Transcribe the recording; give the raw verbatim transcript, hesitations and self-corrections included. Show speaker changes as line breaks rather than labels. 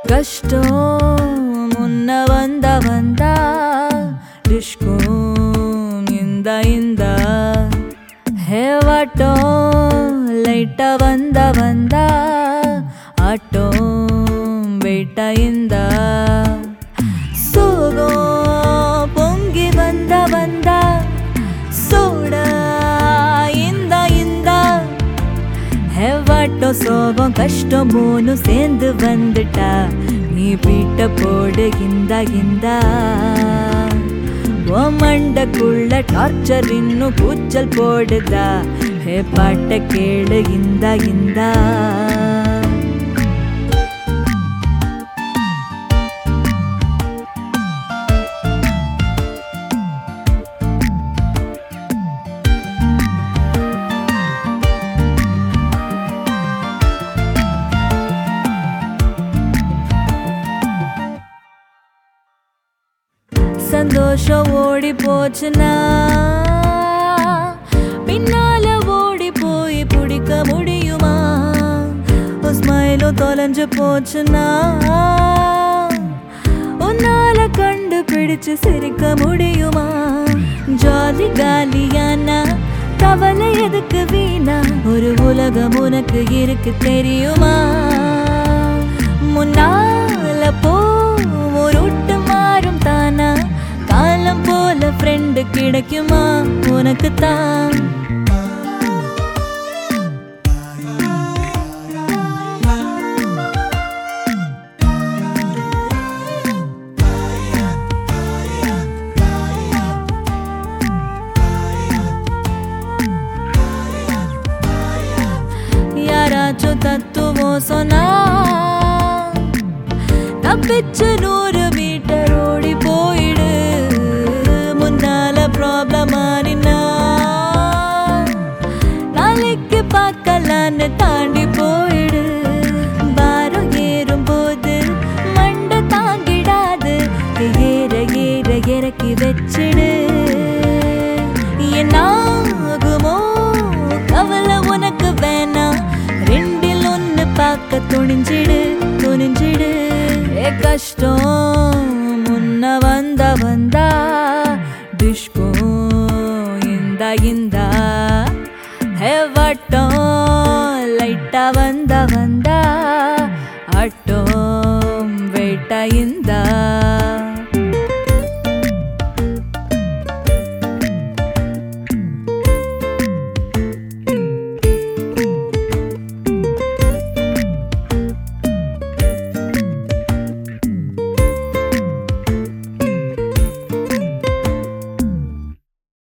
கஷ்டம் முன்ன வந்த வந்தா டிஷ்கும் இந்த இந்த ஹேவாட்டம் லைட்டா வந்த வந்தா ஆட்டம் வெயிட்டா இந்த சோகம் பொங்கி வந்த வந்தா சோடா இந்த இந்த ஹேவாட்டம் சோகம் கஷ்டம் மூணு சேர்ந்து வந்துட்டா நீ பீட்ட போடு இந்த இந்த ஓ மண்டக்குள்ள டார்ச்சர் இன்னும் கூச்சல் போடுதா ஹே பாட்ட கேளு இந்த இந்த சந்தோஷம் ஓடி போச்சுனா பின்னால ஓடி போய் பிடிக்க முடியுமா ஸ்மைலும் தொலைஞ்சு போச்சுனா உன்னால கண்டுபிடிச்சு சிரிக்க முடியுமா ஜாலி காலியானா கவலை எதுக்கு வீணா ஒரு உலகம் உனக்கு இருக்கு தெரியுமா முன்னால போ ஒரு மாறும் தானா காலம் போல ஃப்ரெண்டு கிடைக்குமா உனக்கு தான் யாராச்சும் தத்துவம் சொன்னா தப்பிச்சு நூறு மீட்டர் ஓடி போயிடு முன்னால ப்ராப்ளம் ஆனினா நாளைக்கு பார்க்கலான்னு தாண்டி போயிடு பாரம் ஏறும் போது மண்டை தாங்கிடாது ஏற ஏற இறக்கி வச்சிடு என்னாகுமோ கவலை உனக்கு வேணாம் ரெண்டில் ஒன்று பார்க்க துணிஞ்சிடு துணிஞ்சிடு கஷ்டம் முன்ன வந்த வந்தா டிஷ்கும் இந்த இந்த ஹேவாட்டம் லைட்டா வந்த வந்தா ஆட்டம் வெயிட்டா இந்த